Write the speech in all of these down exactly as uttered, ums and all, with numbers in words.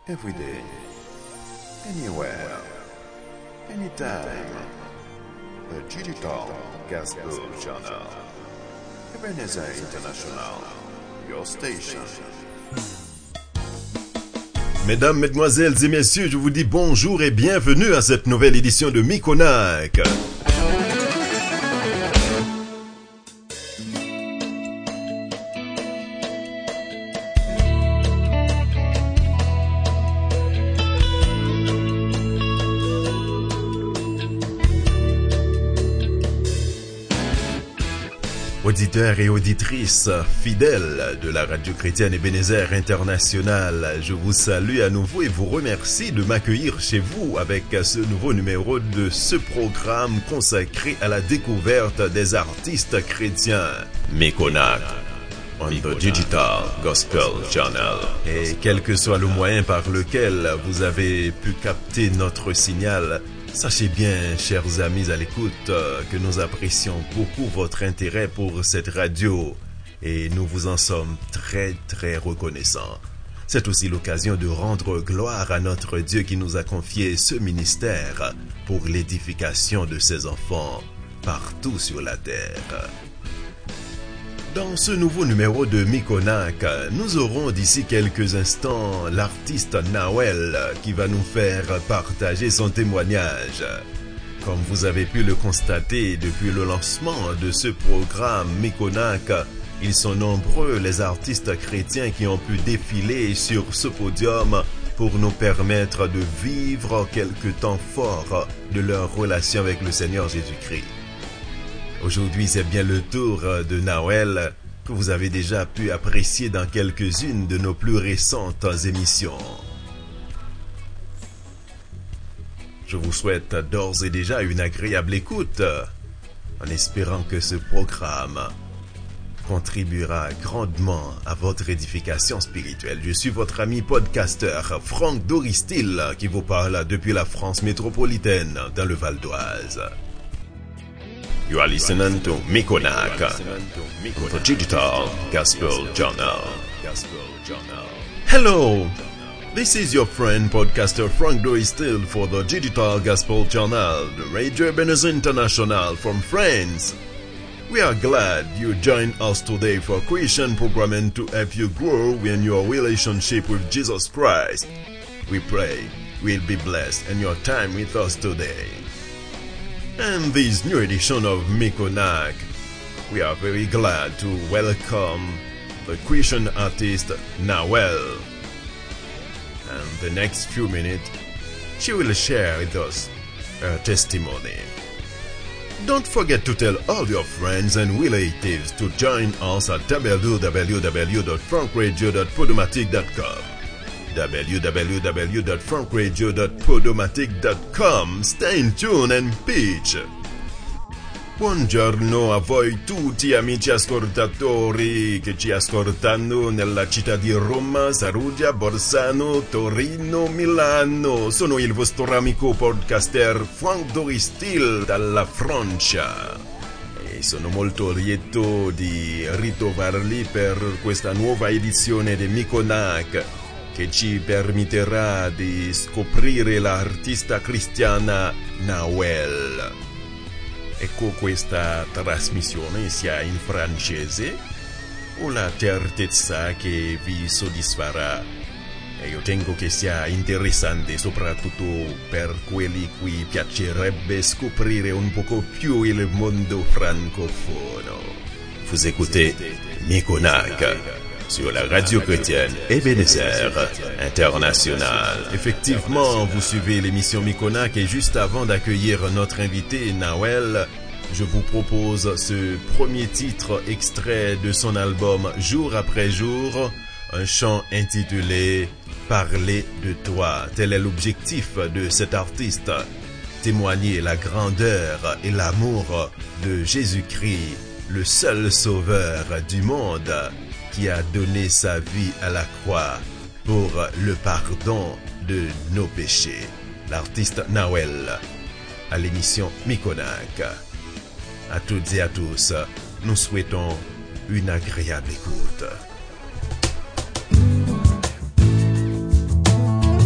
every day, anywhere, anytime. The Digital Gospel Channel. Ebenezer International, your station. Mesdames, Mesdemoiselles et Messieurs, je vous dis bonjour et bienvenue à cette nouvelle édition de Mikonak. Auditeurs et auditrices fidèles de la radio chrétienne Ebenezer International, je vous salue à nouveau et vous remercie de m'accueillir chez vous avec ce nouveau numéro de ce programme consacré à la découverte des artistes chrétiens. Mikonak, on the Digital Gospel Channel. Et quel que soit le moyen par lequel vous avez pu capter notre signal, sachez bien, chers amis à l'écoute, que nous apprécions beaucoup votre intérêt pour cette radio et nous vous en sommes très très reconnaissants. C'est aussi l'occasion de rendre gloire à notre Dieu qui nous a confié ce ministère pour l'édification de ses enfants partout sur la terre. Dans ce nouveau numéro de Mikonak, nous aurons d'ici quelques instants l'artiste Nawel qui va nous faire partager son témoignage. Comme vous avez pu le constater depuis le lancement de ce programme Mikonak, ils sont nombreux les artistes chrétiens qui ont pu défiler sur ce podium pour nous permettre de vivre quelques temps forts de leur relation avec le Seigneur Jésus-Christ. Aujourd'hui, c'est bien le tour de Nawel que vous avez déjà pu apprécier dans quelques-unes de nos plus récentes émissions. Je vous souhaite d'ores et déjà une agréable écoute, en espérant que ce programme contribuera grandement à votre édification spirituelle. Je suis votre ami podcasteur Franck Doristil qui vous parle depuis la France métropolitaine dans le Val d'Oise. You are listening to Mikonak, the Digital Gospel Journal. Hello, this is your friend podcaster Frank Doristil for the Digital Gospel Journal, the Radio Ebenezer International from France. We are glad you joined us today for Christian programming to help you grow in your relationship with Jesus Christ. We pray you'll be blessed in your time with us today. In this new edition of Mikonak, we are very glad to welcome the Christian artist Nawel. And the next few minutes, she will share with us her testimony. Don't forget to tell all your friends and relatives to join us at w w w dot frank radio dot podomatic dot com. w w w dot frank radio dot podomatic dot com. Stay in tune and pitch. Buongiorno a voi tutti amici ascoltatori che ci ascoltano nella città di Roma, Perugia, Bolzano, Torino, Milano. Sono il vostro amico podcaster Frank Doristil dalla Francia. E sono molto lieto di ritrovarli per questa nuova edizione di Mikonak, che ci permetterà di scoprire l'artista cristiana Nawel. Ecco, questa trasmissione sia in francese o la certezza che vi soddisfarà. E io tengo che sia interessante soprattutto per quelli cui piacerebbe scoprire un poco più il mondo francofono. Vous écoutez Mikonak sur la radio chrétienne Ebenezer International. Effectivement, vous suivez l'émission Mikonak et juste avant d'accueillir notre invité Nawel, je vous propose ce premier titre extrait de son album Jour après jour, un chant intitulé Parler de toi. Tel est l'objectif de cet artiste, témoigner la grandeur et l'amour de Jésus-Christ, le seul sauveur du monde, qui a donné sa vie à la croix pour le pardon de nos péchés. L'artiste Nawel à l'émission Mikonak. À toutes et à tous, nous souhaitons une agréable écoute.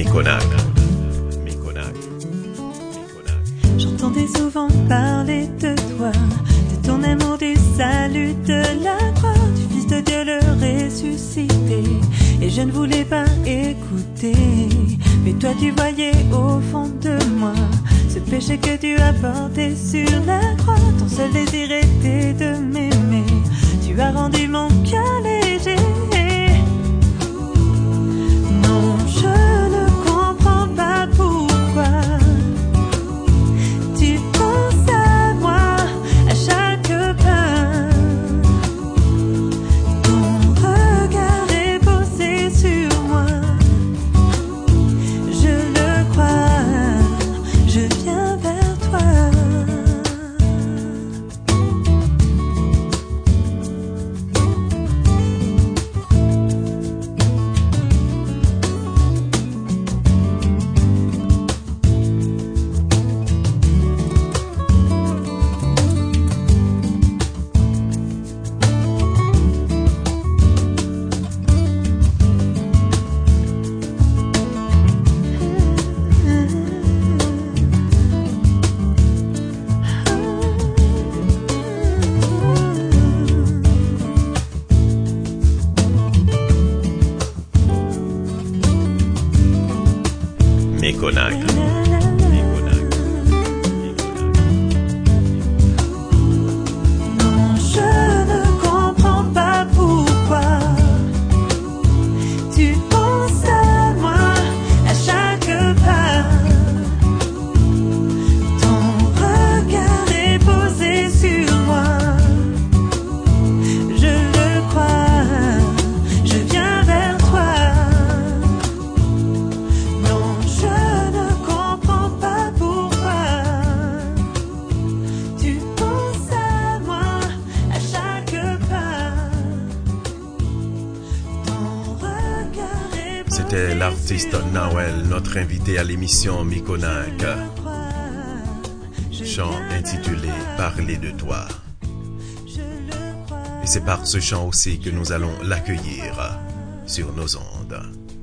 Mikonak. Mikonak. Mikonak. J'entendais souvent parler de toi, de ton amour, du salut, de la croix, du Fils de Dieu le ressuscité. Et je ne voulais pas écouter, mais toi tu voyais au fond de moi ce péché que tu as porté sur la croix. Ton seul désir était de m'aimer, tu as rendu mon cœur léger. Non, je ne comprends pas pourquoi tu penses à moi à chaque pas. Ton regard est posé sur moi, je le crois, je viens vers toi. Mikonak. Non, je ne comprends pas pourquoi tu penses à moi à chaque pas. Ton regard est posé sur moi, je le crois, je viens vers toi. Non, je ne comprends pas pourquoi tu penses à moi à chaque pas. Ton regard est posé C'était l'artiste sur moi, Nawel, notre invité à l'émission Mikonak. je le crois, je Chant viens intitulé vers toi. Parler de toi. Je le crois. Et c'est par ce chant aussi que nous allons l'accueillir sur nos ondes.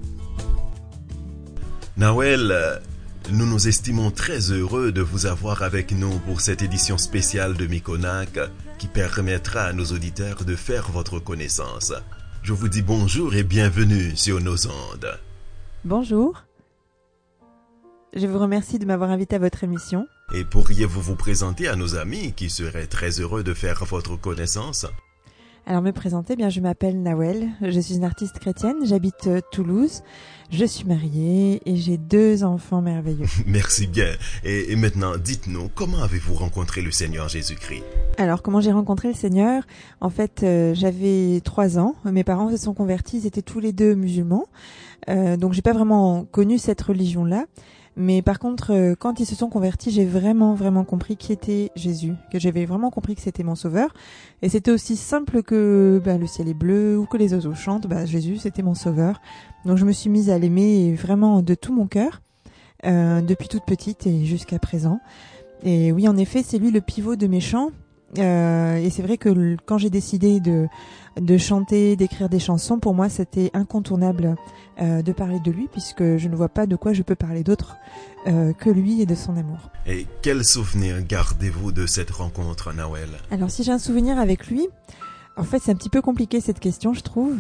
Nawel, nous nous estimons très heureux de vous avoir avec nous pour cette édition spéciale de Mikonak qui permettra à nos auditeurs de faire votre connaissance. Je vous dis bonjour et bienvenue sur nos ondes. Bonjour. Je vous remercie de m'avoir invité à votre émission. Et pourriez-vous vous présenter à nos amis qui seraient très heureux de faire votre connaissance? Alors me présenter, eh bien je m'appelle Nawel, je suis une artiste chrétienne, j'habite euh, Toulouse, je suis mariée et j'ai deux enfants merveilleux. Merci bien. Et, et maintenant, dites-nous, comment avez-vous rencontré le Seigneur Jésus-Christ? Alors comment j'ai rencontré le Seigneur? En fait, euh, j'avais trois ans, mes parents se sont convertis, ils étaient tous les deux musulmans, euh, donc j'ai pas vraiment connu cette religion-là. Mais par contre, euh, quand ils se sont convertis, j'ai vraiment, vraiment compris qui était Jésus, que j'avais vraiment compris que c'était mon sauveur. Et c'était aussi simple que bah, le ciel est bleu ou que les oiseaux chantent, bah, Jésus, c'était mon sauveur. Donc je me suis mise à l'aimer vraiment de tout mon cœur, euh, depuis toute petite et jusqu'à présent. Et oui, en effet, c'est lui le pivot de mes chants. Euh, et c'est vrai que l- quand j'ai décidé de, de chanter, d'écrire des chansons, pour moi, c'était incontournable euh, de parler de lui, puisque je ne vois pas de quoi je peux parler d'autre euh, que lui et de son amour. Et quel souvenir gardez-vous de cette rencontre, Nawel? Alors, si j'ai un souvenir avec lui, en fait, c'est un petit peu compliqué cette question, je trouve.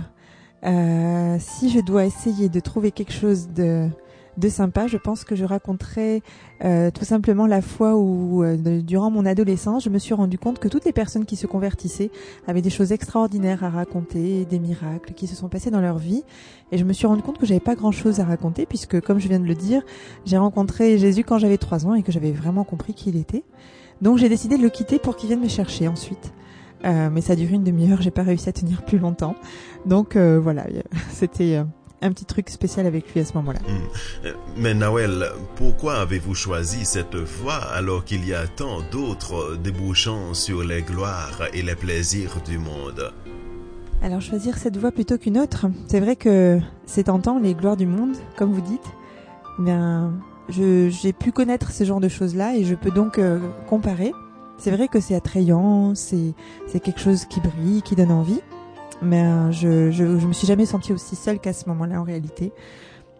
Euh, si je dois essayer de trouver quelque chose de, de sympa, je pense que je raconterai euh, tout simplement la fois où, euh, de- durant mon adolescence, je me suis rendu compte que toutes les personnes qui se convertissaient avaient des choses extraordinaires à raconter, des miracles qui se sont passés dans leur vie. Et je me suis rendu compte que j'avais pas grand-chose à raconter, puisque, comme je viens de le dire, j'ai rencontré Jésus quand j'avais trois ans et que j'avais vraiment compris qui il était. Donc j'ai décidé de le quitter pour qu'il vienne me chercher ensuite. Euh, mais ça a duré une demi-heure, j'ai pas réussi à tenir plus longtemps. Donc euh, voilà, c'était euh, un petit truc spécial avec lui à ce moment-là. Hmm. Mais Nawel, pourquoi avez-vous choisi cette voie alors qu'il y a tant d'autres débouchant sur les gloires et les plaisirs du monde? Alors choisir cette voie plutôt qu'une autre, c'est vrai que c'est tentant, les gloires du monde, comme vous dites. Bien, je, j'ai pu connaître ce genre de choses-là et je peux donc euh, comparer. C'est vrai que c'est attrayant, c'est, c'est quelque chose qui brille, qui donne envie. Mais euh, je, je, je me suis jamais sentie aussi seule qu'à ce moment-là en réalité.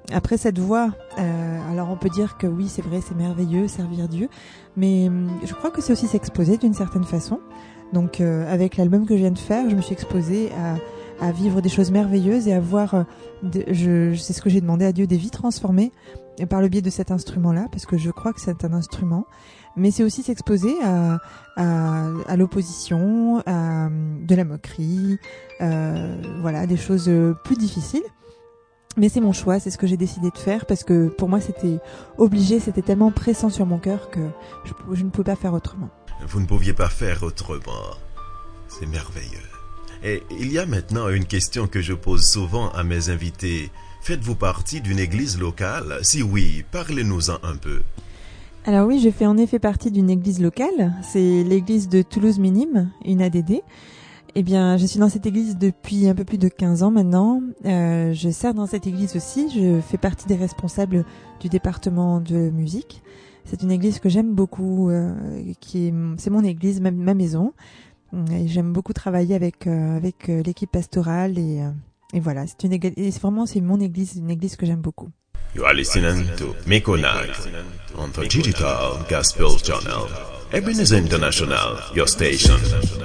après cette voix, euh, alors on peut dire que oui, c'est vrai, c'est merveilleux, servir Dieu, mais euh, je crois que c'est aussi s'exposer d'une certaine façon. Donc euh, avec l'album que je viens de faire, je me suis exposée à, à vivre des choses merveilleuses et à voir, euh, de, je, c'est ce que j'ai demandé à Dieu, des vies transformées par le biais de cet instrument-là, parce que je crois que c'est un instrument. Mais c'est aussi s'exposer à, à, à l'opposition, à de la moquerie, euh, voilà, des choses plus difficiles. Mais c'est mon choix, c'est ce que j'ai décidé de faire, parce que pour moi c'était obligé, c'était tellement pressant sur mon cœur que je, je ne pouvais pas faire autrement. Vous ne pouviez pas faire autrement. C'est merveilleux. Et il y a maintenant une question que je pose souvent à mes invités. Faites-vous partie d'une église locale? Si oui, parlez-nous-en un peu. Alors oui, je fais en effet partie d'une église locale. C'est l'église de Toulouse-Minimes, une A D D. Eh bien, je suis dans cette église depuis un peu plus de quinze ans maintenant. Euh, je sers dans cette église aussi. Je fais partie des responsables du département de musique. C'est une église que j'aime beaucoup, euh, qui est, c'est mon église, ma, ma maison. Et j'aime beaucoup travailler avec euh, avec euh, l'équipe pastorale et euh, et voilà. C'est une église, et c'est vraiment c'est mon église, une église que j'aime beaucoup. You are listening to Mekonnect on the Digital Gospel Channel. Ebenezer International, your station.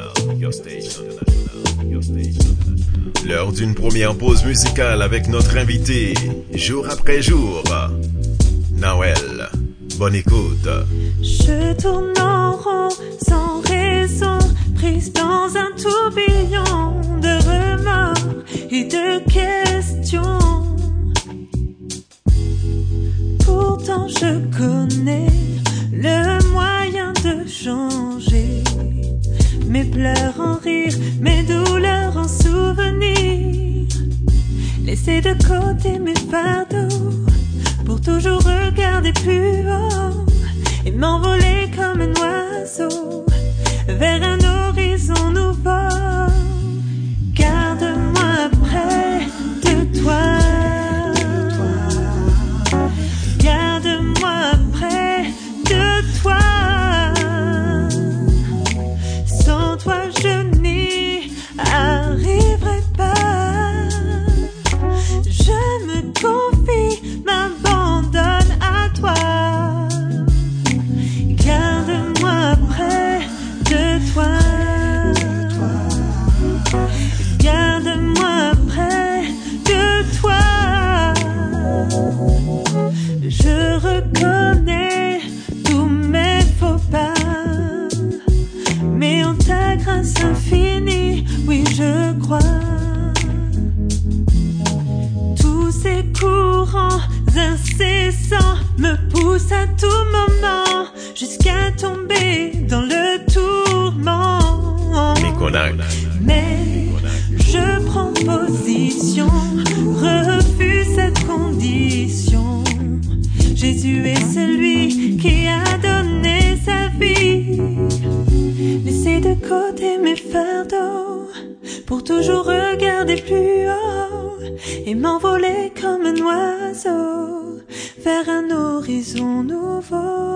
L'heure d'une première pause musicale avec notre invité, jour après jour, Nawel. Bonne écoute. Je tourne en rond sans raison, prise dans un tourbillon de remords et de questions. Pourtant je connais le moyen de changer mes pleurs en rire, mes douleurs en souvenirs. Laisser de côté mes fardeaux pour toujours regarder plus haut et m'envoler comme un oiseau vers un horizon nouveau. Garde-moi près de toi. Garde-moi près de toi. Sans toi je n'y arriverai pas. Je me confie, m'abandonne à toi. Garde-moi près de toi. Garde-moi près de toi. Je reconnais tous mes faux pas, mais en ta grâce infinie, oui je crois. Tous ces courants incessants me poussent à tout moment jusqu'à tomber dans le tourment. Mais je prends position, refuse cette condition. Jésus est celui qui a donné sa vie. Laissez de côté mes fardeaux pour toujours regarder plus haut et m'envoler comme un oiseau vers un horizon nouveau.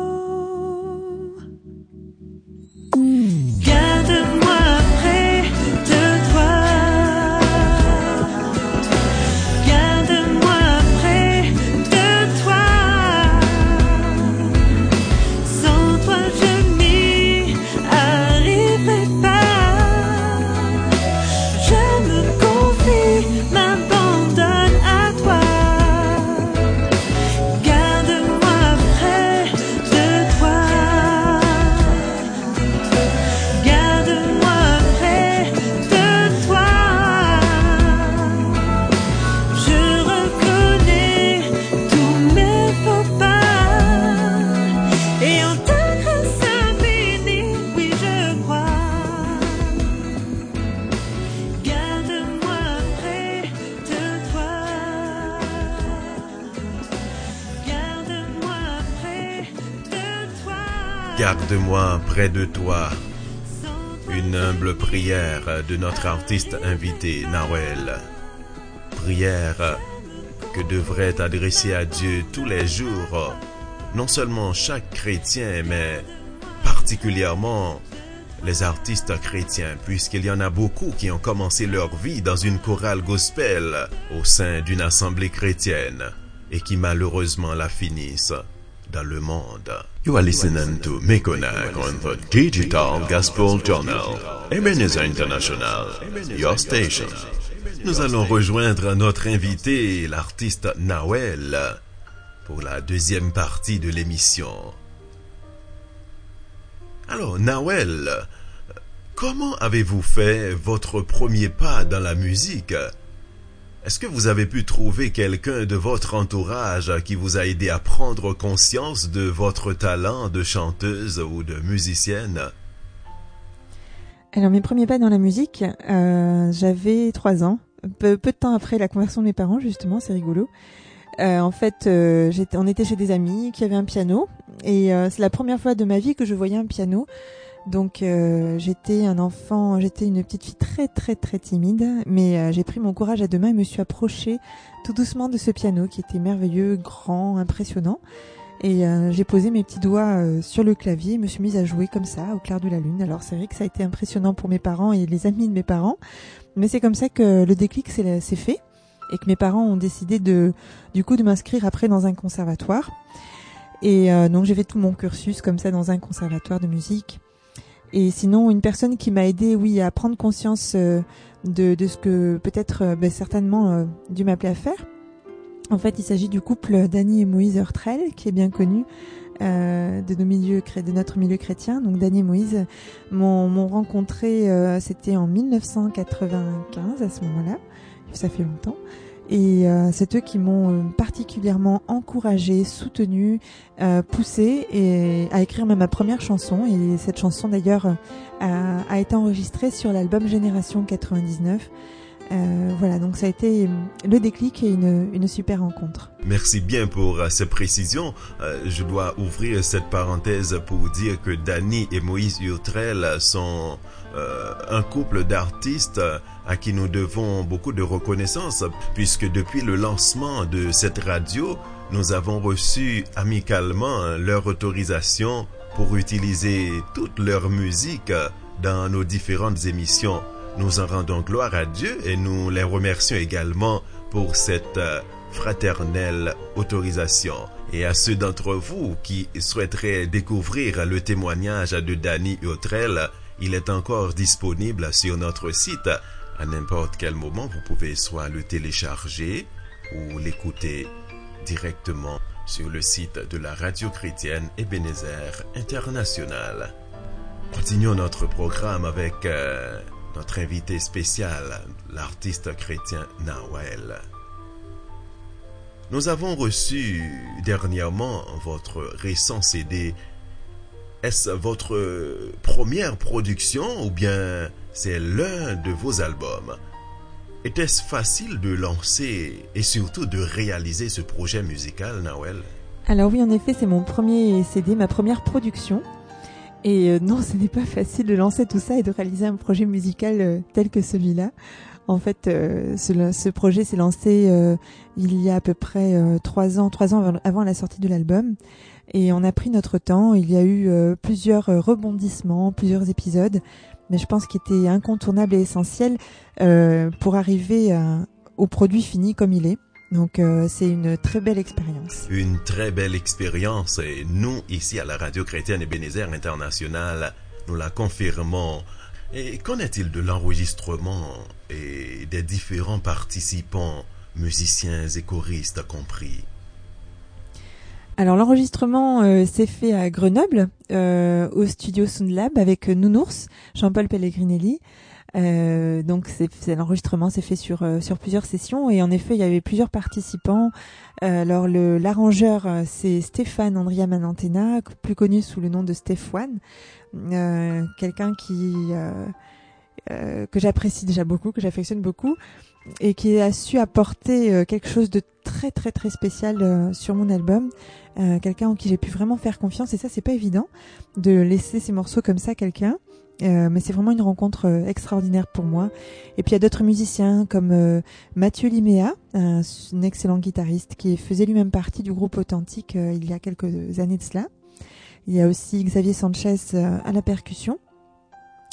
Garde-moi près de toi. Garde-moi près de toi. Sans toi je n'y arriverai pas. Je me confie, m'abandonne à toi. Garde-moi près de toi. Garde-moi près de toi. Je reconnais tous mes faux pas et en ta grâce infinie, oui je crois. Garde-moi près de toi. Garde-moi près de toi. Garde-moi près de toi. Une humble prière de notre artiste invité, Nawel. Prière que devrait adresser à Dieu tous les jours, non seulement chaque chrétien, mais particulièrement les artistes chrétiens, puisqu'il y en a beaucoup qui ont commencé leur vie dans une chorale gospel au sein d'une assemblée chrétienne et qui malheureusement la finissent dans le monde. You are listening to Mekonak on the Digital Gospel Journal, Ebenezer International, your station. Nous allons rejoindre notre invité, l'artiste Nawel, pour la deuxième partie de l'émission. Alors, Nawel, comment avez-vous fait votre premier pas dans la musique? Est-ce que vous avez pu trouver quelqu'un de votre entourage qui vous a aidé à prendre conscience de votre talent de chanteuse ou de musicienne? Alors mes premiers pas dans la musique, euh, j'avais trois ans, peu, peu de temps après la conversion de mes parents justement, c'est rigolo. Euh, en fait, euh, j'étais, on était chez des amis qui avaient un piano et euh, c'est la première fois de ma vie que je voyais un piano. Donc euh, j'étais un enfant, j'étais une petite fille très très très timide, mais euh, j'ai pris mon courage à deux mains et me suis approchée tout doucement de ce piano qui était merveilleux, grand, impressionnant. Et euh, j'ai posé mes petits doigts euh, sur le clavier et me suis mise à jouer comme ça au clair de la lune. Alors c'est vrai que ça a été impressionnant pour mes parents et les amis de mes parents, mais c'est comme ça que le déclic s'est, s'est fait et que mes parents ont décidé de, du coup, de m'inscrire après dans un conservatoire. Et euh, donc j'ai fait tout mon cursus comme ça dans un conservatoire de musique. Et sinon, une personne qui m'a aidé, oui, à prendre conscience euh, de, de ce que peut-être, euh, ben, certainement, euh, Dieu m'appelait à faire. En fait, il s'agit du couple Dany et Moïse Heurtrel, qui est bien connu euh, de nos milieux, de notre milieu chrétien. Donc, Dany et Moïse m'ont, m'ont rencontré, euh, c'était en dix-neuf cent quatre-vingt-quinze à ce moment-là. Ça fait longtemps. Et euh, c'est eux qui m'ont euh, particulièrement encouragée, soutenue, euh, poussée et à écrire même ma première chanson. Et cette chanson d'ailleurs a, a été enregistrée sur l'album Génération quatre-vingt-dix-neuf. Euh, voilà, donc ça a été le déclic et une, une super rencontre. Merci bien pour euh, ces précisions. Euh, je dois ouvrir cette parenthèse pour dire que Dany et Moïse Heurtrel sont euh, un couple d'artistes à qui nous devons beaucoup de reconnaissance, puisque depuis le lancement de cette radio, nous avons reçu amicalement leur autorisation pour utiliser toute leur musique dans nos différentes émissions. Nous en rendons gloire à Dieu et nous les remercions également pour cette fraternelle autorisation. Et à ceux d'entre vous qui souhaiteraient découvrir le témoignage de Dany Heurtrel, il est encore disponible sur notre site. À n'importe quel moment, vous pouvez soit le télécharger ou l'écouter directement sur le site de la radio chrétienne Ebenezer International. Continuons notre programme avec euh, notre invité spécial, l'artiste chrétien Nawel. Nous avons reçu dernièrement votre récent C D. Est-ce votre première production ou bien c'est l'un de vos albums? Était-ce facile de lancer et surtout de réaliser ce projet musical, Nawel? Alors oui, en effet, c'est mon premier C D, ma première production. Et euh, non, ce n'est pas facile de lancer tout ça et de réaliser un projet musical euh, tel que celui-là. En fait, euh, ce, ce projet s'est lancé euh, il y a à peu près euh, trois ans, trois ans avant, avant la sortie de l'album. Et on a pris notre temps. Il y a eu euh, plusieurs rebondissements, plusieurs épisodes, mais je pense qu'il était incontournable et essentiel euh, pour arriver à, au produit fini comme il est. Donc euh, c'est une très belle expérience. Une très belle expérience. Et nous, ici à la radio chrétienne Ebenezer International, nous la confirmons. Et qu'en est-il de l'enregistrement et des différents participants, musiciens et choristes compris? Alors l'enregistrement euh, s'est fait à Grenoble, euh, au studio Soundlab avec Nounours, Jean-Paul Pellegrinelli. Euh, donc c'est, c'est, l'enregistrement s'est fait sur euh, sur plusieurs sessions et en effet il y avait plusieurs participants. Euh, alors le l'arrangeur euh, c'est Stéphane Andria Manantena, plus connu sous le nom de Stéphane, euh, quelqu'un qui euh, euh, que j'apprécie déjà beaucoup, que j'affectionne beaucoup et qui a su apporter euh, quelque chose de très très très spécial euh, sur mon album. Euh, quelqu'un en qui j'ai pu vraiment faire confiance et ça c'est pas évident de laisser ces morceaux comme ça à quelqu'un. Euh, mais c'est vraiment une rencontre euh, extraordinaire pour moi. Et puis il y a d'autres musiciens comme euh, Mathieu Liméa, un, un excellent guitariste qui faisait lui-même partie du groupe Authentique euh, il y a quelques années de cela. Il y a aussi Xavier Sanchez euh, à la percussion.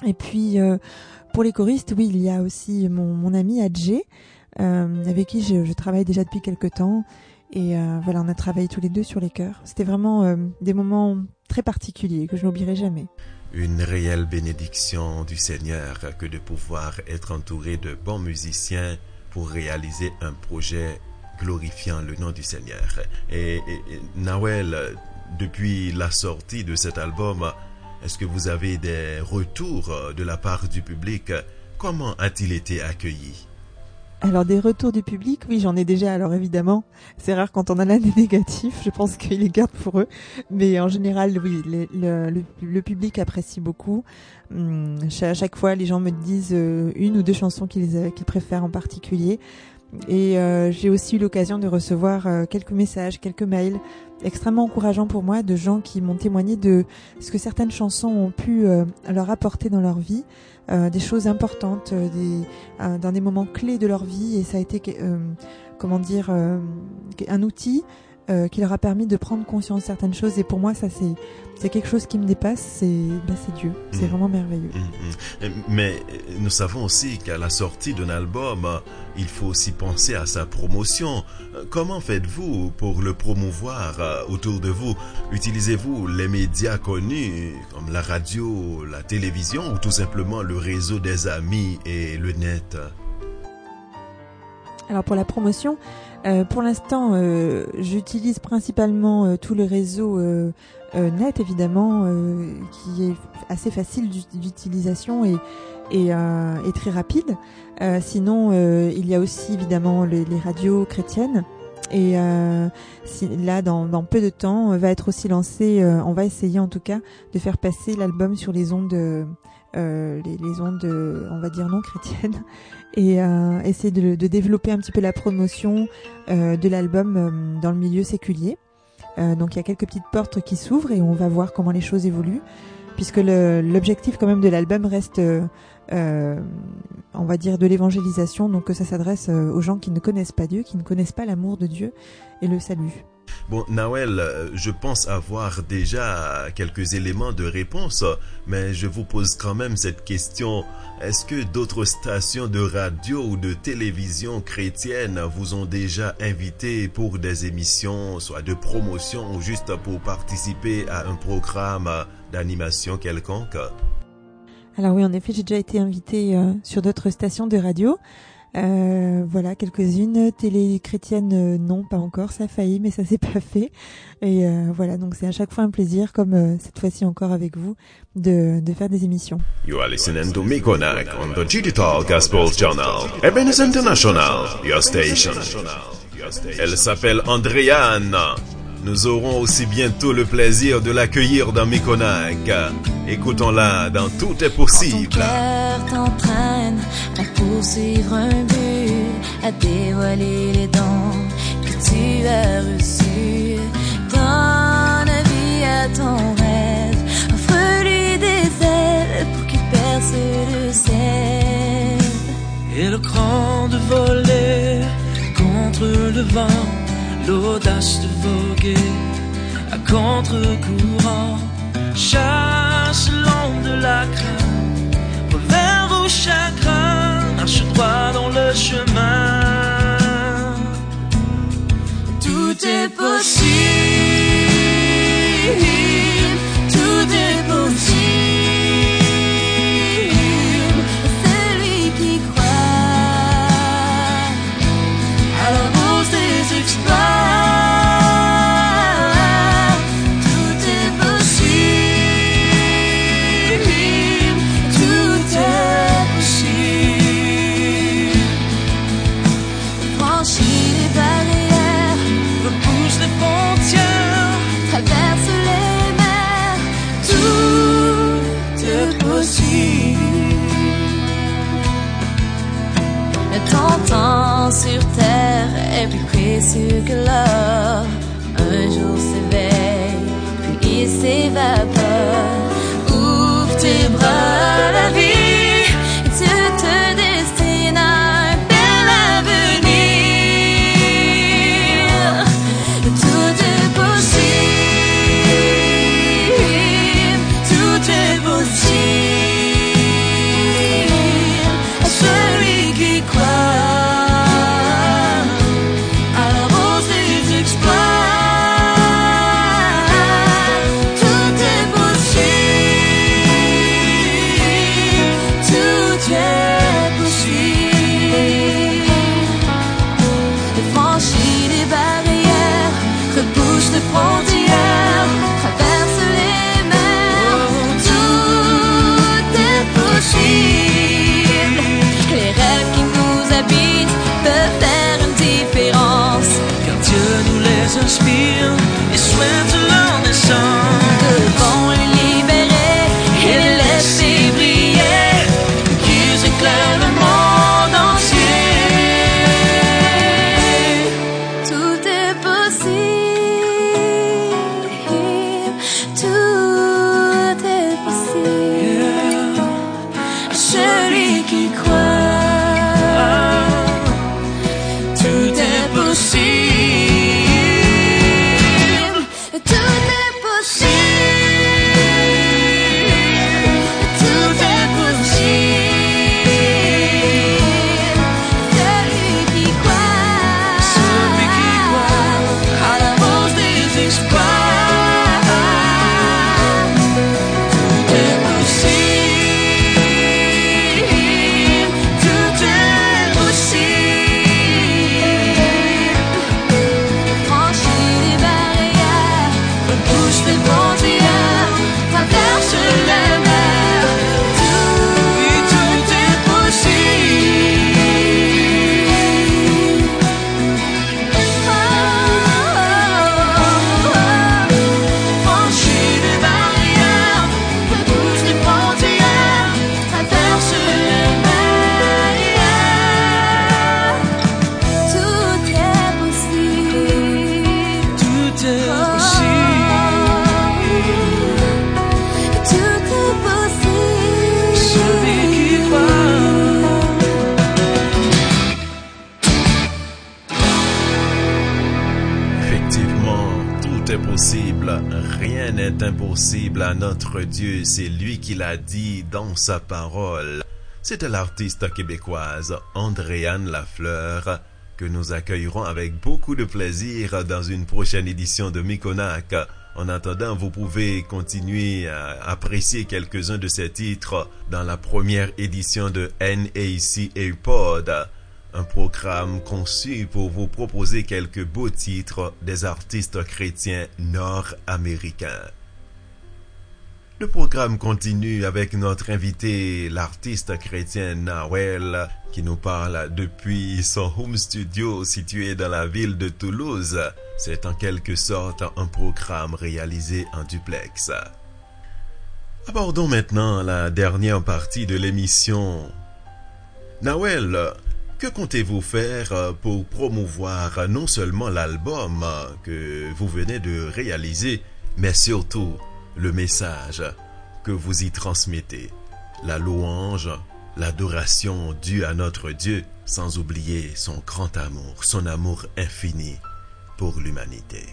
Et puis euh, pour les choristes, oui, il y a aussi mon, mon ami Adjé, euh, avec qui je, je travaille déjà depuis quelque temps. Et euh, voilà, on a travaillé tous les deux sur les chœurs. C'était vraiment euh, des moments très particuliers que je n'oublierai jamais. Une réelle bénédiction du Seigneur que de pouvoir être entouré de bons musiciens pour réaliser un projet glorifiant le nom du Seigneur. Et, et, et Nawel, depuis la sortie de cet album, est-ce que vous avez des retours de la part du public? Comment a-t-il été accueilli? Alors des retours du public, oui, j'en ai déjà. Alors évidemment, c'est rare quand on a là des négatifs, je pense qu'ils les gardent pour eux. Mais en général, oui, les, le, le, le public apprécie beaucoup. Hum, à chaque fois, les gens me disent euh, une ou deux chansons qu'ils, euh, qu'ils préfèrent en particulier. Et euh, j'ai aussi eu l'occasion de recevoir euh, quelques messages, quelques mails extrêmement encourageants pour moi de gens qui m'ont témoigné de ce que certaines chansons ont pu euh, leur apporter dans leur vie, euh, des choses importantes, euh, des, euh, dans des moments clés de leur vie, et ça a été euh, comment dire euh, un outil euh, qui leur a permis de prendre conscience de certaines choses. Et pour moi, ça c'est c'est quelque chose qui me dépasse. C'est ben, c'est Dieu, c'est mmh. vraiment merveilleux. Mmh. Mais nous savons aussi qu'à la sortie d'un album, il faut aussi penser à sa promotion. Comment faites-vous pour le promouvoir autour de vous? Utilisez-vous les médias connus comme la radio, la télévision, ou tout simplement le réseau des amis et le net? Alors pour la promotion, euh, pour l'instant, euh, j'utilise principalement euh, tout le réseau euh, euh, net, évidemment, euh, qui est assez facile d'utilisation et, et, euh, et très rapide. Euh, sinon, euh, il y a aussi évidemment les, les radios chrétiennes. Et euh, si, là, dans, dans peu de temps, va être aussi lancé, euh, on va essayer en tout cas de faire passer l'album sur les ondes, euh, les, les ondes, on va dire non chrétiennes, et euh, essayer de, de développer un petit peu la promotion euh, de l'album euh, dans le milieu séculier. Euh, donc il y a quelques petites portes qui s'ouvrent et on va voir comment les choses évoluent, puisque le, l'objectif quand même de l'album reste, euh, euh, on va dire, de l'évangélisation, donc que ça s'adresse aux gens qui ne connaissent pas Dieu, qui ne connaissent pas l'amour de Dieu et le salut. Bon, Nawel, je pense avoir déjà quelques éléments de réponse, mais je vous pose quand même cette question. Est-ce que d'autres stations de radio ou de télévision chrétienne vous ont déjà invité pour des émissions, soit de promotion ou juste pour participer à un programme d'animation quelconque? Alors oui, en effet, j'ai déjà été invitée euh, sur d'autres stations de radio. Euh, voilà, quelques-unes. Télé chrétienne, euh, non, pas encore, ça a failli, mais ça s'est pas fait. Et euh, voilà, donc c'est à chaque fois un plaisir, comme euh, cette fois-ci encore avec vous, de, de faire des émissions. You are listening to Mikonak on the Digital Gospel Channel. Ebenezer International, your station. Elle s'appelle Andréane. Nous aurons aussi bientôt le plaisir de l'accueillir dans Mikonak. Écoutons-la dans Tout est possible. Ton cœur t'entraîne à poursuivre un but, à dévoiler les dons que tu as reçus. Donne vie à ton rêve, offre-lui des ailes pour qu'il perce le ciel. Et le cran de voler contre le vent, l'audace de voguer à contre-courant. Chasse l'ombre de la crainte, revers au chagrin, marche droit dans le chemin. Tout est possible, tout est possible. Celui qui croit à la rose des exploits. Sur terre est plus précieux que l'or. Un jour s'éveille, puis il s'évapore. Ouvre tes bras, la vie, et tu te destines à un bel avenir. Tout est possible, tout est possible. bouge les frontières, traverse les mers. Tout est possible. Les rêves qui nous habitent peuvent faire une différence, car Dieu nous les inspire et souhaite leur naissance. Devons les libérer et les laisser briller, qu'ils éclairent le monde entier. Tout est possible, tout est possible. À celui qui croit, tout est possible. Tout est Rien n'est impossible à notre Dieu, c'est lui qui l'a dit dans sa parole. C'était l'artiste québécoise Andréane Lafleur que nous accueillerons avec beaucoup de plaisir dans une prochaine édition de Mikonak. En attendant, vous pouvez continuer à apprécier quelques-uns de ces titres dans la première édition de N A C A Pod. Un programme conçu pour vous proposer quelques beaux titres des artistes chrétiens nord-américains. Le programme continue avec notre invité, l'artiste chrétien Nawel, qui nous parle depuis son home studio situé dans la ville de Toulouse. C'est en quelque sorte un programme réalisé en duplex. Abordons maintenant la dernière partie de l'émission. Nawel, que comptez-vous faire pour promouvoir non seulement l'album que vous venez de réaliser, mais surtout le message que vous y transmettez, la louange, l'adoration due à notre Dieu, sans oublier son grand amour, son amour infini pour l'humanité?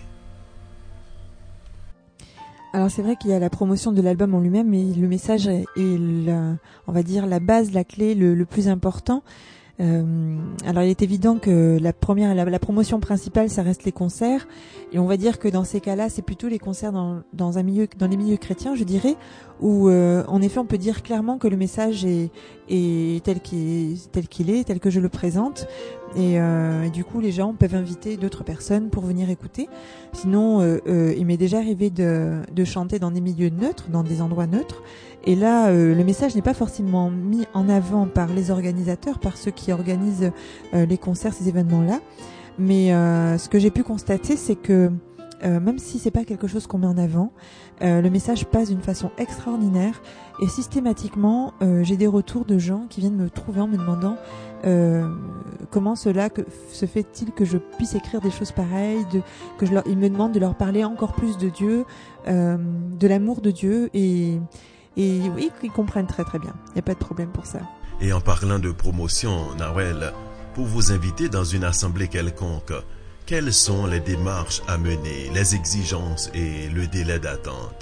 Alors c'est vrai qu'il y a la promotion de l'album en lui-même, mais le message est, la, on va dire, la base, la clé, le, le plus important. Euh, alors il est évident que la première, la, la promotion principale, ça reste les concerts, et on va dire que dans ces cas-là, c'est plutôt les concerts dans, dans un milieu, dans les milieux chrétiens, je dirais, où euh, en effet on peut dire clairement que le message est, est tel qu'il est, tel qu'il est, tel que je le présente, et, euh, et du coup les gens peuvent inviter d'autres personnes pour venir écouter. Sinon, euh, euh, il m'est déjà arrivé de, de chanter dans des milieux neutres, dans des endroits neutres. Et là, euh, le message n'est pas forcément mis en avant par les organisateurs, par ceux qui organisent euh, les concerts, ces événements-là. Mais euh, ce que j'ai pu constater, c'est que euh, même si c'est pas quelque chose qu'on met en avant, euh, le message passe d'une façon extraordinaire. Et systématiquement, euh, j'ai des retours de gens qui viennent me trouver en me demandant euh, comment cela que, se fait-il que je puisse écrire des choses pareilles, de, que je leur, ils me demandent de leur parler encore plus de Dieu, euh, de l'amour de Dieu, et Et oui, ils comprennent très très bien. Il n'y a pas de problème pour ça. Et en parlant de promotion, Nawel, pour vous inviter dans une assemblée quelconque, quelles sont les démarches à mener, les exigences et le délai d'attente?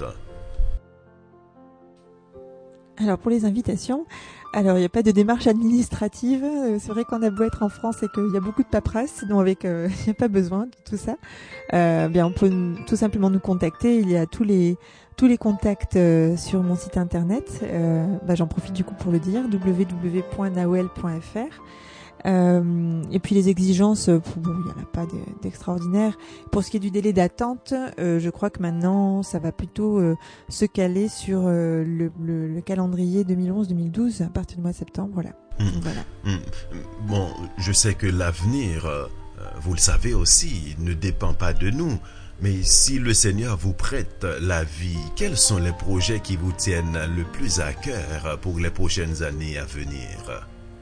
Alors pour les invitations, alors il n'y a pas de démarche administrative. C'est vrai qu'on a beau être en France et qu'il y a beaucoup de paperasse, sinon avec euh, il n'y a pas besoin de tout ça. Euh, bien on peut tout simplement nous contacter. Il y a tous les tous les contacts euh, sur mon site internet. Euh, bah, j'en profite du coup pour le dire, w w w point nawel point f r. Euh, et puis les exigences, bon, il n'y en a pas de, d'extraordinaire. Pour ce qui est du délai d'attente, euh, je crois que maintenant, ça va plutôt euh, se caler sur euh, le, le, le calendrier deux mille onze deux mille douze, à partir du mois de septembre, voilà. Mmh. voilà. Mmh. Bon, je sais que l'avenir, euh, vous le savez aussi, ne dépend pas de nous. Mais si le Seigneur vous prête la vie, quels sont les projets qui vous tiennent le plus à cœur pour les prochaines années à venir?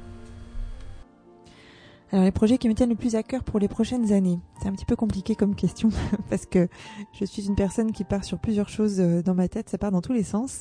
Alors, les projets qui me tiennent le plus à cœur pour les prochaines années, c'est un petit peu compliqué comme question parce que je suis une personne qui part sur plusieurs choses dans ma tête, ça part dans tous les sens.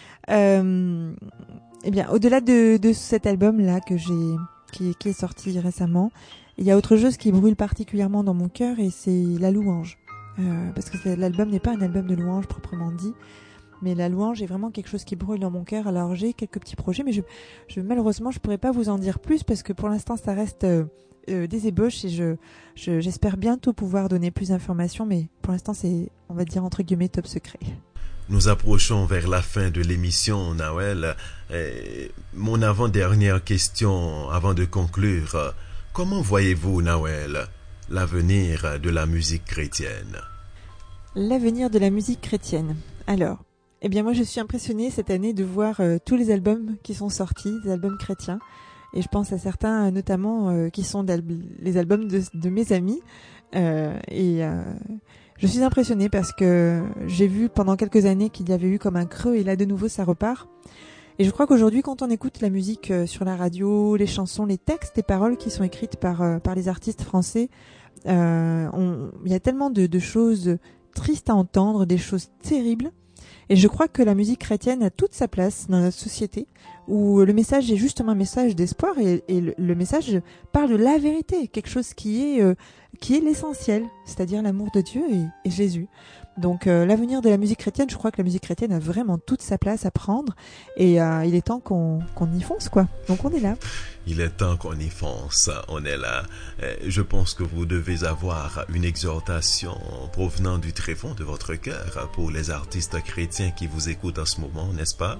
Euh, eh bien, au-delà de, de cet album-là que j'ai, qui, qui est sorti récemment, il y a autre chose qui brûle particulièrement dans mon cœur et c'est la louange. Euh, parce que l'album n'est pas un album de louange proprement dit, mais la louange est vraiment quelque chose qui brûle dans mon cœur. Alors j'ai quelques petits projets, mais je, je malheureusement je pourrais pas vous en dire plus parce que pour l'instant ça reste euh, euh, des ébauches et je, je j'espère bientôt pouvoir donner plus d'informations, mais pour l'instant c'est, on va dire entre guillemets, top secret. Nous approchons vers la fin de l'émission, Nawel. Et mon avant-dernière question avant de conclure, comment voyez-vous, Nawel, l'avenir de la musique chrétienne? L'avenir de la musique chrétienne. Alors, eh bien moi je suis impressionnée cette année de voir euh, tous les albums qui sont sortis, des albums chrétiens. Et je pense à certains notamment euh, qui sont les albums de, de mes amis. Euh, et euh, je suis impressionnée parce que j'ai vu pendant quelques années qu'il y avait eu comme un creux et là de nouveau ça repart. Et je crois qu'aujourd'hui, quand on écoute la musique euh, sur la radio, les chansons, les textes, les paroles qui sont écrites par euh, par les artistes français, euh, on, il y a tellement de, de choses tristes à entendre, des choses terribles. Et je crois que la musique chrétienne a toute sa place dans notre société, où le message est justement un message d'espoir et, et le, le message parle de la vérité, quelque chose qui est euh, qui est l'essentiel, c'est-à-dire l'amour de Dieu et, et Jésus. Donc euh, l'avenir de la musique chrétienne, je crois que la musique chrétienne a vraiment toute sa place à prendre et euh, il est temps qu'on qu'on y fonce quoi. Donc on est là. Il est temps qu'on y fonce, on est là. Je pense que vous devez avoir une exhortation provenant du tréfonds de votre cœur pour les artistes chrétiens qui vous écoutent en ce moment, n'est-ce pas?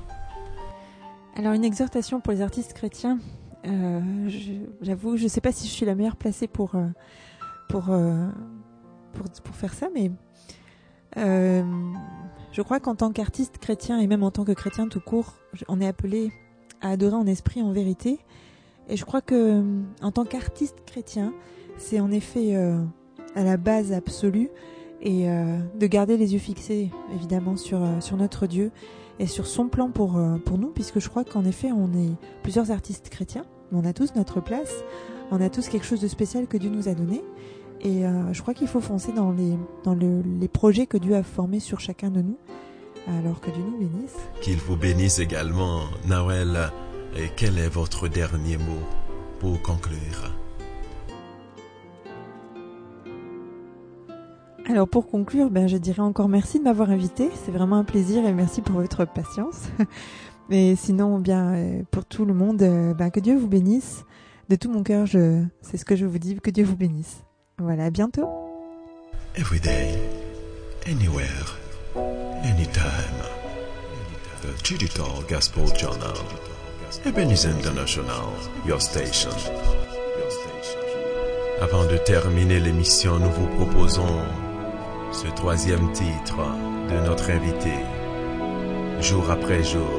Alors une exhortation pour les artistes chrétiens, euh, je, j'avoue, je ne sais pas si je suis la meilleure placée pour euh, pour, euh, pour pour faire ça, mais euh, je crois qu'en tant qu'artiste chrétien et même en tant que chrétien tout court, on est appelé à adorer en esprit, en vérité. Et je crois que en tant qu'artiste chrétien, c'est en effet euh, à la base absolue et euh, de garder les yeux fixés évidemment sur euh, sur notre Dieu et sur son plan pour euh, pour nous, puisque je crois qu'en effet on est plusieurs artistes chrétiens, on a tous notre place, on a tous quelque chose de spécial que Dieu nous a donné. Et euh, je crois qu'il faut foncer dans les dans le, les projets que Dieu a formés sur chacun de nous. Alors que Dieu nous bénisse. Qu'il vous bénisse également, Nawel. Et quel est votre dernier mot pour conclure? Alors pour conclure, ben je dirais encore merci de m'avoir invité. C'est vraiment un plaisir et merci pour votre patience. Mais sinon, bien pour tout le monde, ben que Dieu vous bénisse. De tout mon cœur, je c'est ce que je vous dis, que Dieu vous bénisse. Voilà, à bientôt. Every day, anywhere, anytime. The Digital Gospel Journal. Ebenezer International, your station. Avant de terminer l'émission, nous vous proposons ce troisième titre de notre invité, jour après jour.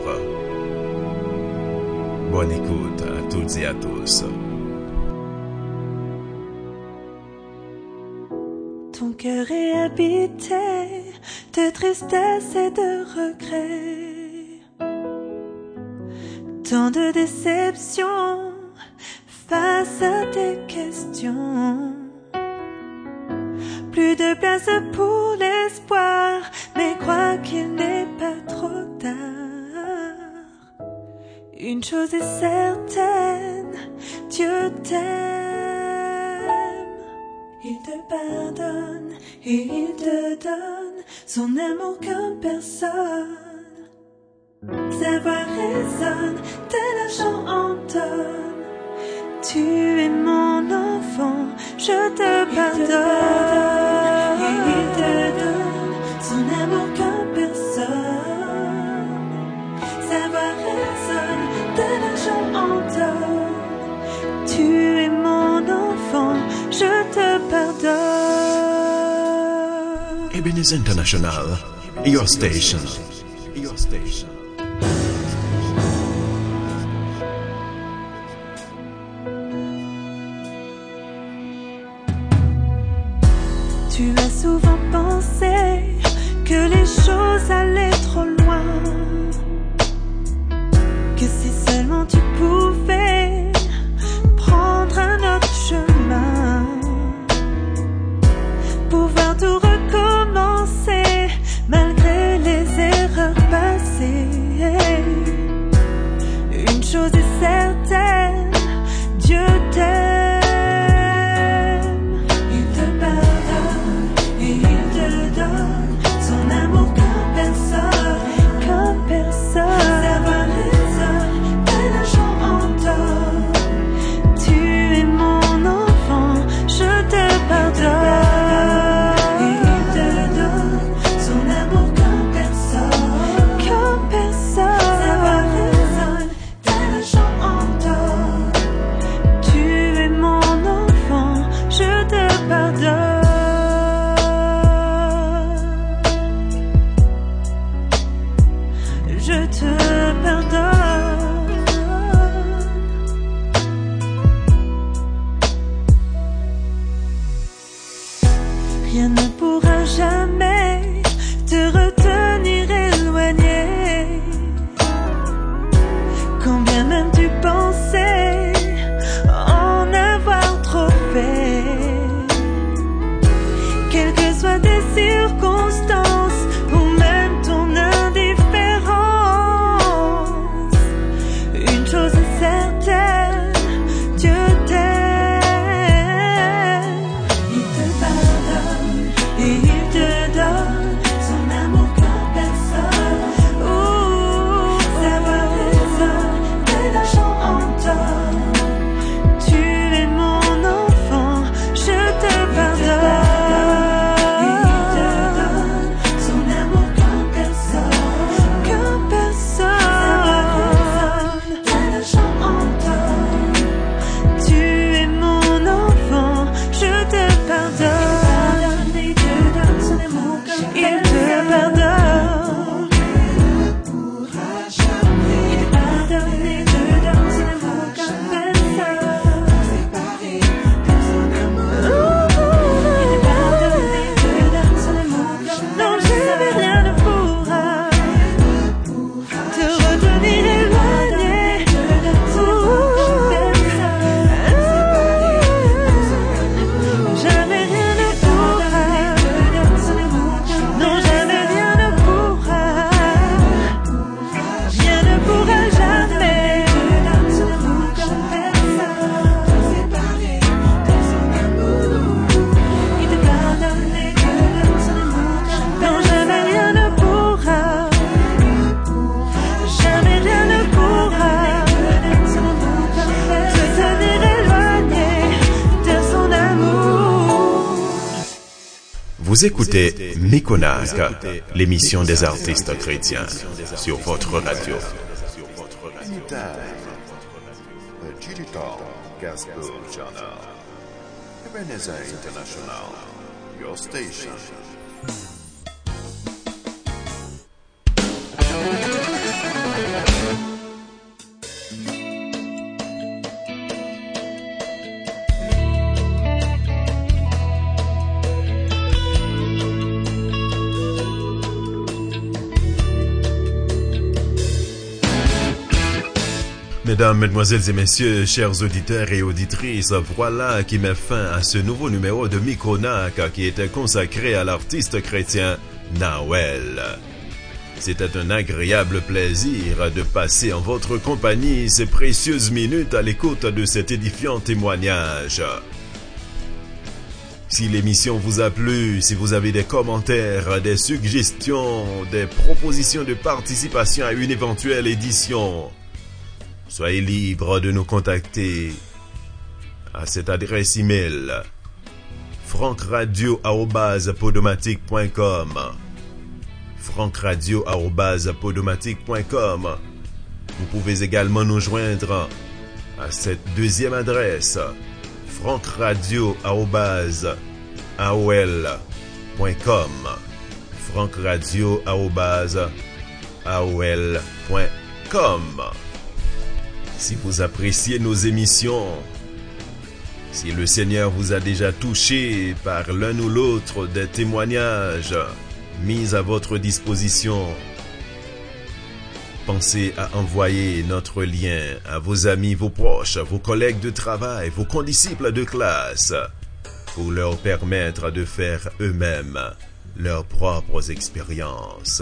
Bonne écoute à toutes et à tous. Ton cœur est habité de tristesse et de regret. Tant de déceptions face à tes questions. Plus de place pour l'espoir, mais crois qu'il n'est pas trop tard. Une chose est certaine, Dieu t'aime. Il te pardonne et il te donne son amour comme personne. Sa voix résonne, tel un chant entonne. Tu es mon enfant, je te pardonne. Et il te donne son amour comme personne. Sa voix résonne, tel un chant entonne. Tu es Ebenezer International, your station. Your station. Tu as souvent pensé que les choses allaient trop loin, que si seulement tu pouvais prendre un autre chemin, pouvoir tout recommencer malgré les erreurs passées. Une chose est certaine, Dieu t'aime. Rien ne pourra jamais te retenir éloigné. Quand bien même tu pensais en avoir trop fait, quelles que soient tes circonstances ou même ton indifférence, une chose est certaine, Dieu t'aime. Vous écoutez Mikonak, l'émission des artistes chrétiens, sur votre radio. The Digital Gospel Channel. Ebenezer International, your station. Mesdames, Mesdemoiselles et Messieurs, chers auditeurs et auditrices, voilà qui met fin à ce nouveau numéro de Mikonak qui était consacré à l'artiste chrétien Nawel. C'était un agréable plaisir de passer en votre compagnie ces précieuses minutes à l'écoute de cet édifiant témoignage. Si l'émission vous a plu, si vous avez des commentaires, des suggestions, des propositions de participation à une éventuelle édition, soyez libre de nous contacter à cette adresse email frankradio arobase podomatic point com frankradio arobase podomatic point com. Vous pouvez également nous joindre à cette deuxième adresse frankradio arobase a o l point com. frankradio arobase a o l point com. Si vous appréciez nos émissions, si le Seigneur vous a déjà touché par l'un ou l'autre des témoignages mis à votre disposition, pensez à envoyer notre lien à vos amis, vos proches, vos collègues de travail, vos condisciples de classe, pour leur permettre de faire eux-mêmes leurs propres expériences.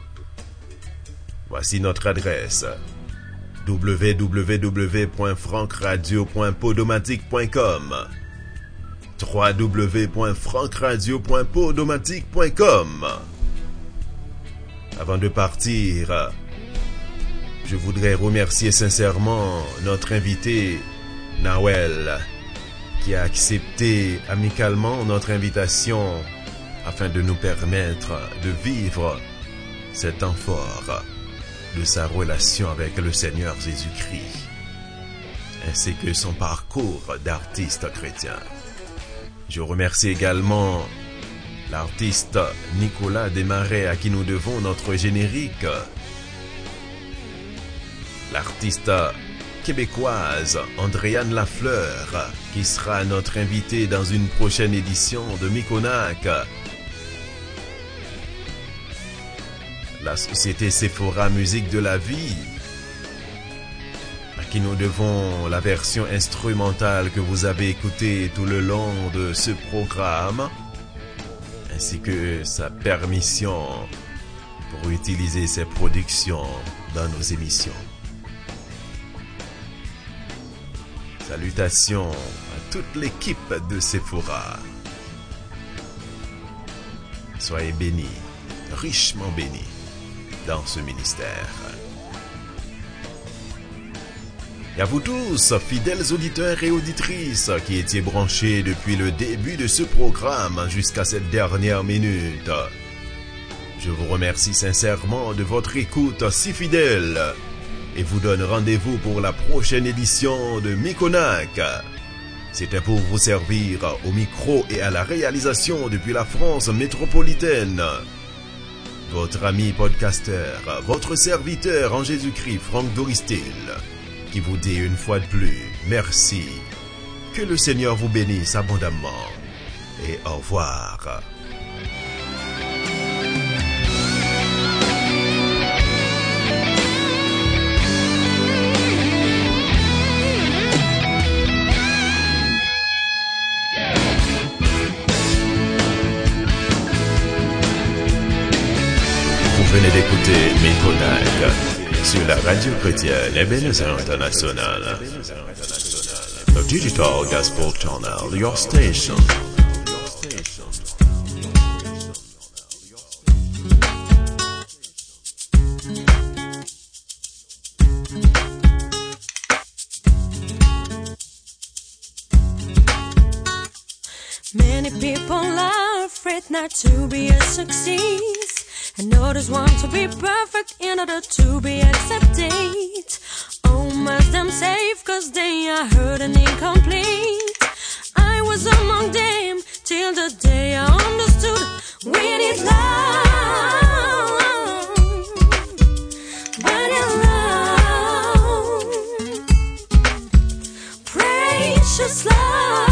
Voici notre adresse: w w w point frankradio point podomatic point com, w w w point frankradio point podomatic point com. Avant de partir, je voudrais remercier sincèrement notre invité, Nawel, qui a accepté amicalement notre invitation afin de nous permettre de vivre cet temps fort de sa relation avec le Seigneur Jésus-Christ, ainsi que son parcours d'artiste chrétien. Je remercie également l'artiste Nicolas Desmarais, à qui nous devons notre générique, l'artiste québécoise Andréane Lafleur, qui sera notre invitée dans une prochaine édition de Mikonak, la société Sephora Musique de la Vie, à qui nous devons la version instrumentale que vous avez écoutée tout le long de ce programme, ainsi que sa permission pour utiliser ses productions dans nos émissions. Salutations à toute l'équipe de Sephora. Soyez bénis, richement bénis dans ce ministère. Et à vous tous, fidèles auditeurs et auditrices qui étiez branchés depuis le début de ce programme jusqu'à cette dernière minute, je vous remercie sincèrement de votre écoute si fidèle et vous donne rendez-vous pour la prochaine édition de Mikonak. C'était pour vous servir au micro et à la réalisation depuis la France métropolitaine votre ami podcasteur, votre serviteur en Jésus-Christ, Franck Doristil, qui vous dit une fois de plus merci, que le Seigneur vous bénisse abondamment et au revoir. Vous venez d'écouter Mikonak sur la radio chrétienne Ebenezer International, the Digital Gospel Channel, your station. Many people are afraid not to be a success, and others want to be perfect in order to be accepted. Oh, must them safe cause they are hurt and incomplete. I was among them till the day I understood we need love, burning love, precious love.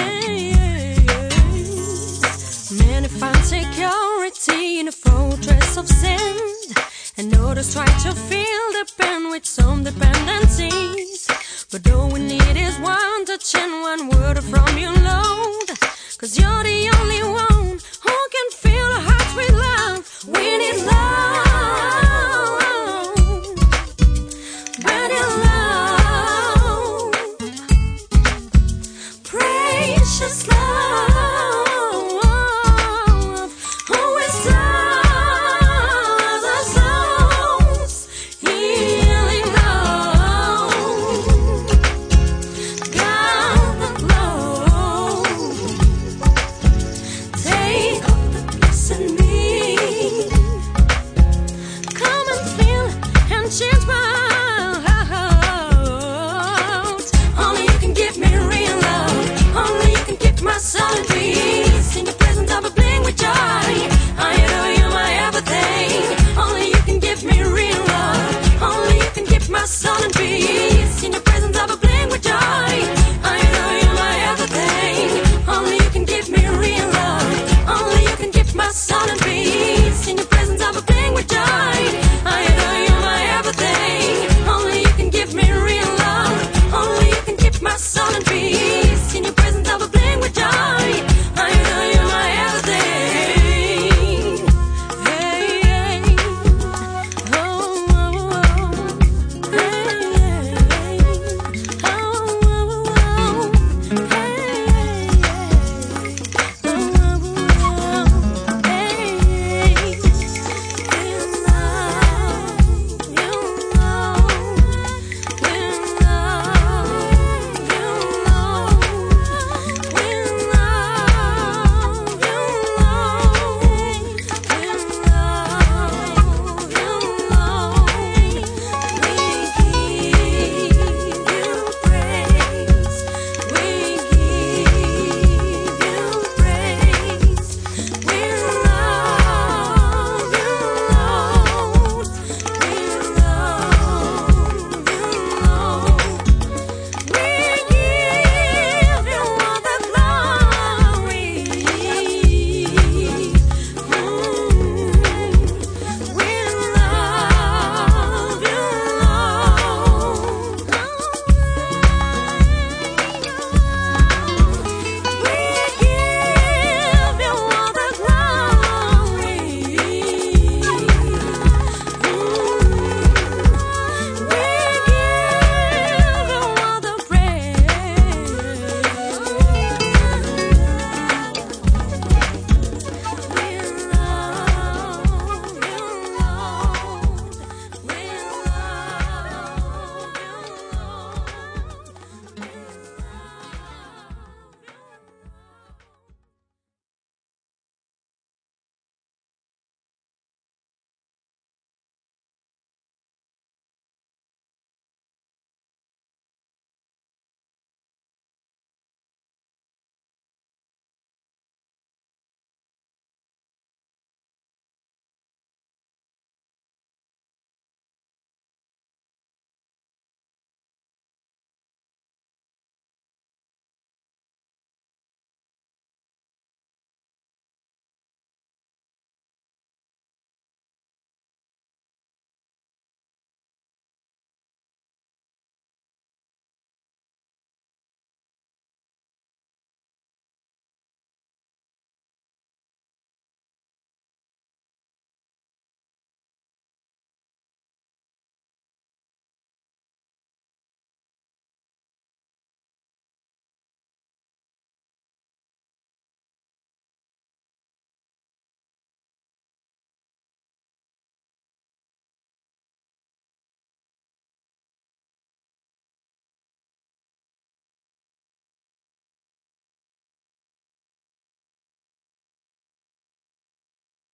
Security in a fortress of sin, and others try to fill the pen with some dependence.